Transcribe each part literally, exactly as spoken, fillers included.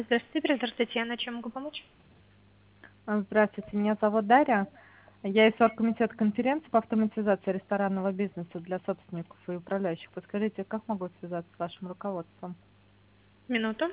Здравствуйте, оператор Татьяна. Чем могу помочь? А, Здравствуйте, меня зовут Дарья. Я из оргкомитета конференции по автоматизации ресторанного бизнеса для собственников и управляющих. Подскажите, как могу связаться с вашим руководством? Минуту.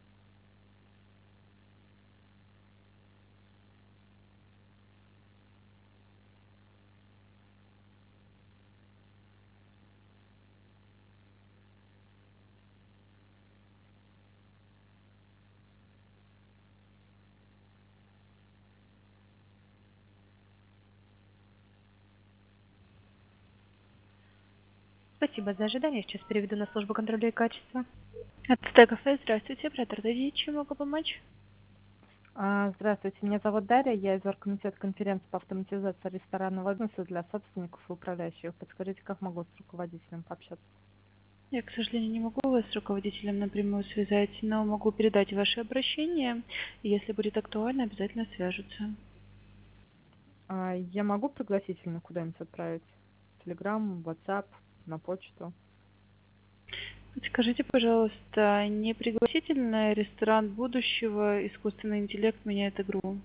Спасибо за ожидание. Сейчас переведу на службу контроля и качества. От Стекафе. Здравствуйте, оператор Татьяна. Чем могу помочь? А, Здравствуйте, меня зовут Дарья. Я из оргкомитета конференции по автоматизации ресторанного бизнеса для собственников и управляющих. Подскажите, как могу с руководителем пообщаться? Я, к сожалению, не могу вас с руководителем напрямую связать, но могу передать ваше обращение. И если будет актуально, обязательно свяжутся. А, Я могу пригласительно куда-нибудь отправить? Телеграм, WhatsApp, на почту? Скажите, пожалуйста, не пригласительный ресторан будущего искусственный интеллект меняет игру?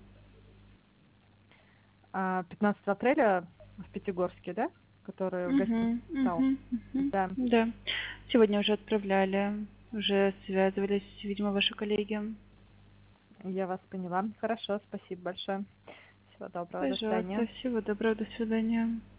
А, пятнадцатого апреля в Пятигорске, да? Который в гостинице Угу, стал. угу, угу. Да. Да. Сегодня уже отправляли, уже связывались, видимо, ваши коллеги. Я вас поняла. Хорошо, спасибо большое. Всего доброго, до Пожалуйста, свидания. всего доброго, до свидания.